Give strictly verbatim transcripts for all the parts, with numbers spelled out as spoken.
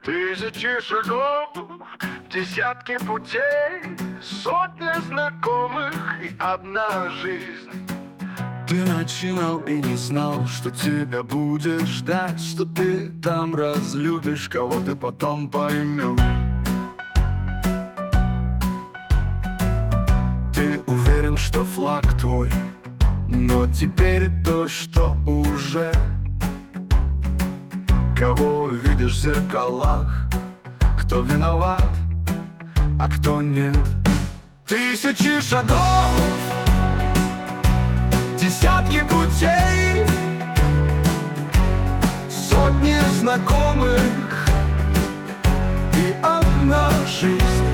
Тысячи шагов, десятки путей, сотни знакомых и одна жизнь. Ты начинал и не знал, что тебя будет ждать, что ты там разлюбишь, кого ты потом поймешь. Ты уверен, что флаг твой, но теперь то, что уже. Кого видишь в зеркалах, кто виноват, а кто нет. Тысячи шагов, десятки путей, сотни знакомых и одна жизнь.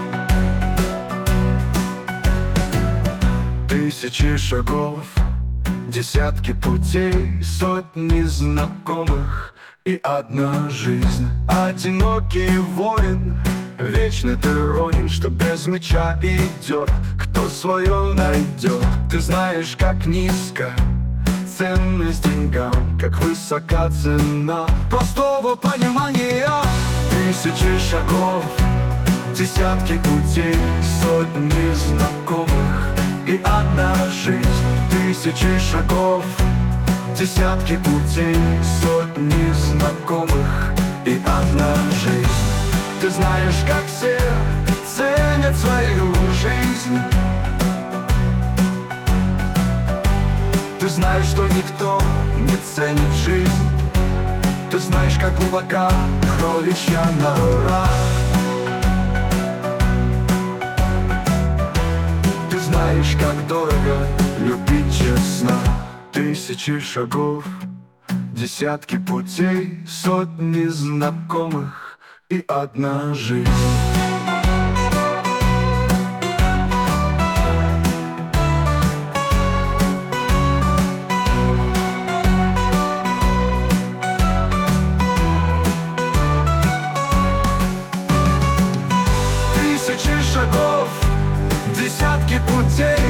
Тысячи шагов, десятки путей, сотни знакомых и одна жизнь. Одинокий воин, вечный ты ронин, что без меча идет, кто свое найдет. Ты знаешь, как низко ценность деньгам, как высока цена простого понимания. Тысячи шагов, десятки путей, сотни знакомых и одна жизнь. Тысячи шагов, десятки путей, сотни знакомых и одна жизнь. Ты знаешь, как все ценят свою жизнь. Ты знаешь, что никто не ценит жизнь. Ты знаешь, как глубока кроличья нора. Ты знаешь, как дорого любить честно. Тысячи шагов, десятки путей, сотни знакомых и одна жизнь. Тысячи шагов, десятки путей,